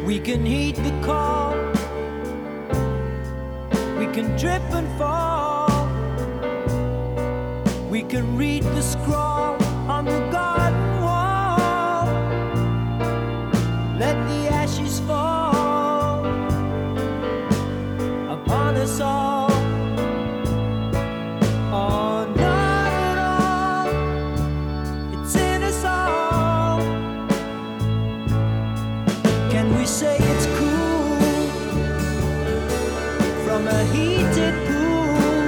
We can heed the call, we can trip and fall, we can read the scroll on the garden wall. Let the ashes fall upon us all. Oh, not at all, it's in us all. Can we say it's cool from a heated pool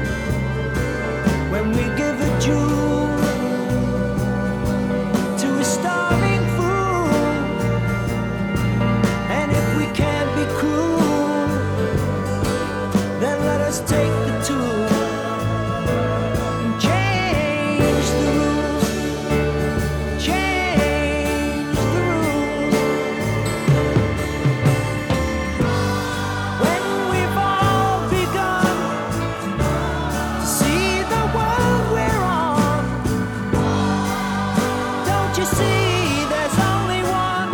when we give a jewel to a starving fool? And if we can't be cruel, then let us take the tool and change the rules, change the rules. When we've all begun to see the world we're on, don't you see there's only one?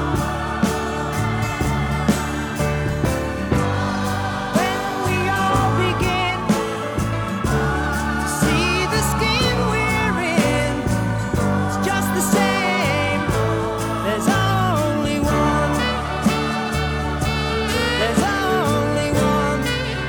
When we all begin to see the skin we're in, it's just the same. There's only one. There's only one.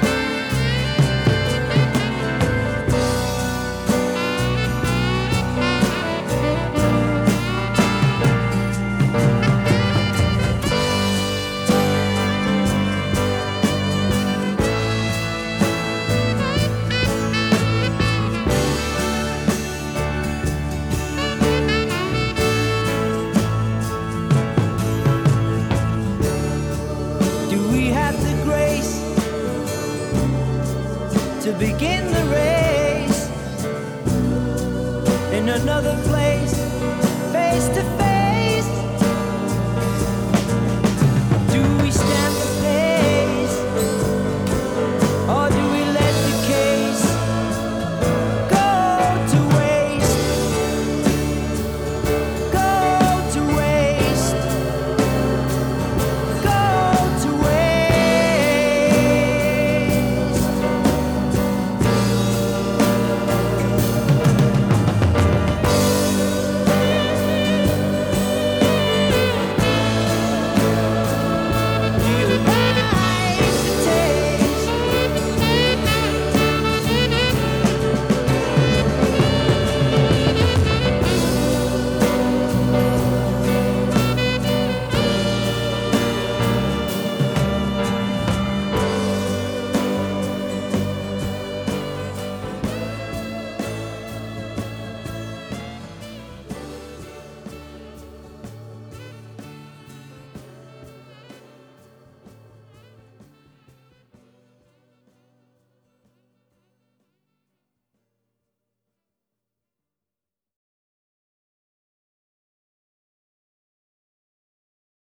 Do we have the grace to begin the race in another place